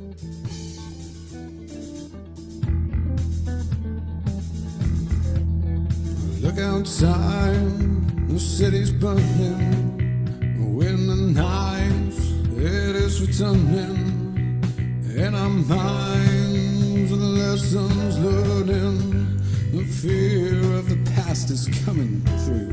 Look outside, the city's burning. When the night, it is returning. In our minds, the lessons learning. The fear of the past is coming through.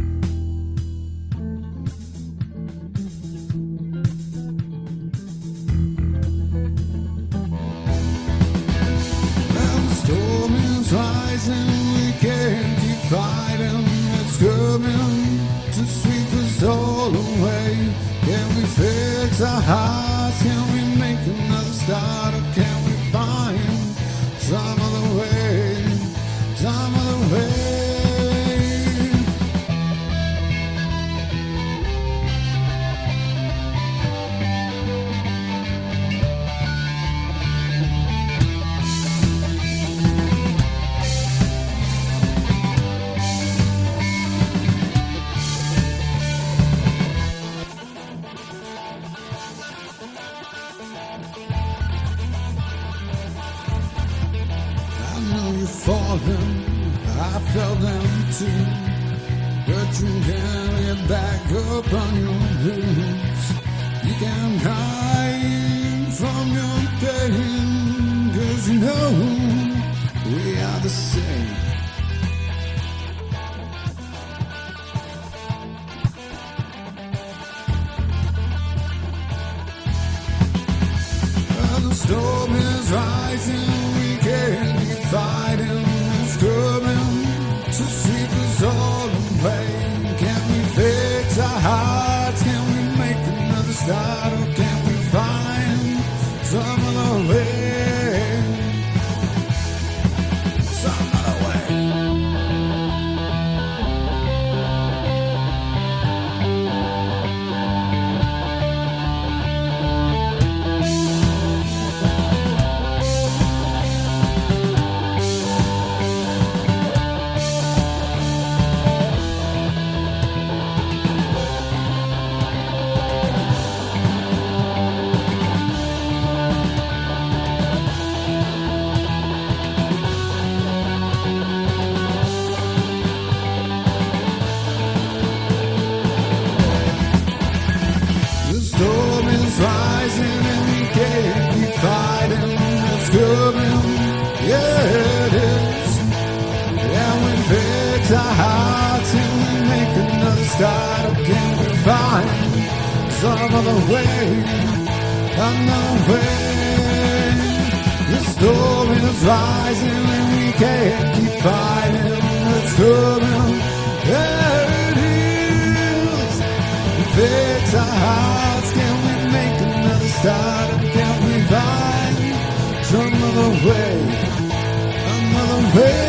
Well, the storm is rising, we can't keep fighting. It's coming to sweep us all away. Can we fix our hearts? Can we make another start? Or can we find some other way? Some other way? Falling, I fell down too, but you can't get back up on your knees. You can't hide from your pain, 'cause you know we are the same. Well, the storm is rising, we can't keep fighting. It's coming to sweep us all away. Can we fix our hearts? Can we make another start? Or can we find some other way? Some other way. Rising and we can't keep fighting. It's coming, yeah it is. Yeah, we fix our hearts and we make another start. Or can we find some other way? Another way. The storm is rising and we can't keep fighting. It's coming, yeah it is. We fix our hearts, can we make another start? Or can we find some other way? Another way?